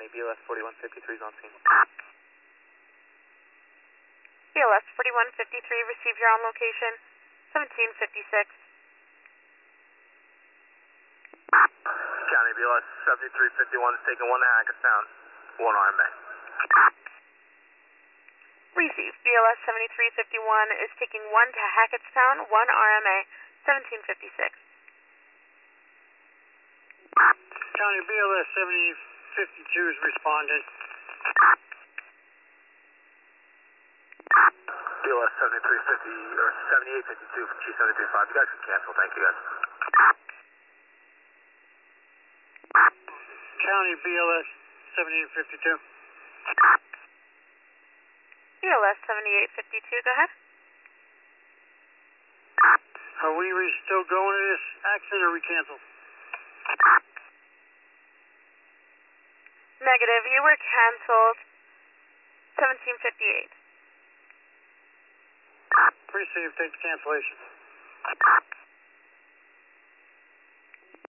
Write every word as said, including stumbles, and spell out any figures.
County, B L S forty-one fifty-three is on scene. B L S forty-one fifty-three, receive your on location, seventeen fifty-six. County, B L S seventy-three fifty-one is taking one to Hackettstown, one R M A. Receive, B L S seventy-three fifty-one is taking one to Hackettstown, one R M A, seventeen fifty-six. County, B L S seventy fifty-two is responding. B L S seventy-three fifty, or seventy-eight fifty-two from G seventy-three five. You guys can cancel, thank you guys. County, B L S seventy-eight fifty-two. B L S seventy-eight fifty-two, go ahead. Are we re still going to this accident or we cancel? Negative, you were canceled, seventeen fifty-eight. Receive, take the cancellation.